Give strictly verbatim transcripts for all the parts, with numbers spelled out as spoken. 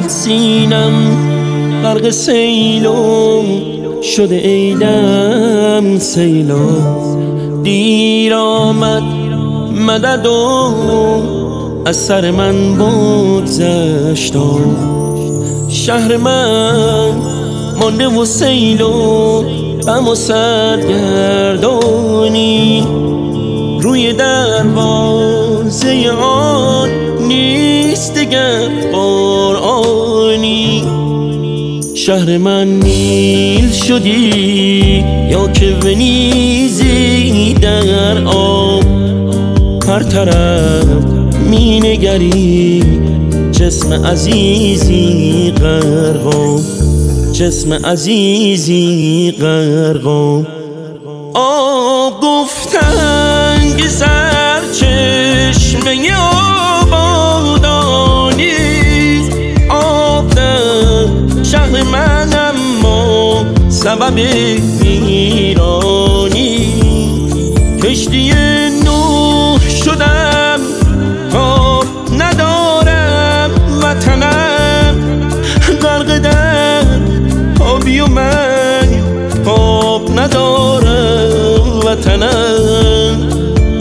سینم غرق سیلم شده ایدم سیلم. دیر آمد مدد و از سر من بگذشتم. شهر من مانده و سیل و غم و سرگردانی. روی دروازه آن نیست دگر قرآنی. شهر من نیل شدی یا که ونیزی در آب. هر طرف می نگری جسم عزیزی غرقم، جسم عزیزی غرقم. آب گفتن که سر چشمه آبادانی. آب در شهر من اما سبب ویرانی. کشتی نوح شدم آب ندارم وطنم. غرق در آبی و من آب ندارم وطنم.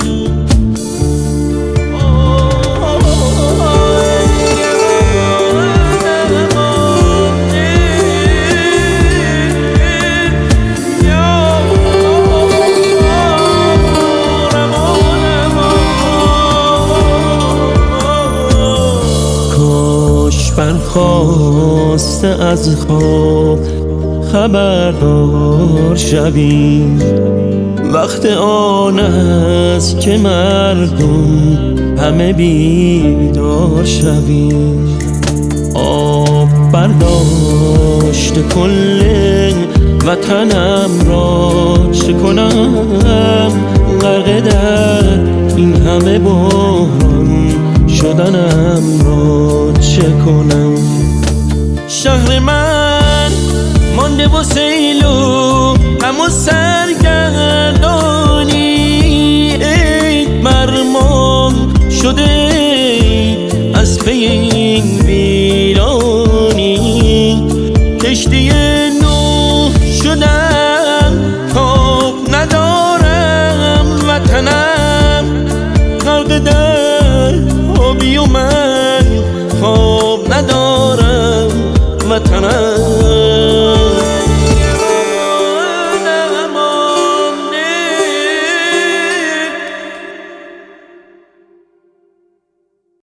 برخاسته از خواب خبردار شوی. وقت آن است که مردم همه بیدار شوی. آب برداشت کل وطنم را چه کنم. غرق در این همه بحران شدنم را چه کنم. شهر من مانده و سیل و غم و سرگردانی. عید مرمام شده از پی این ویرانی. کشتی نوح شدم آب ندارم وطنم. غرق در آبی و من خواب ندارم وطنم.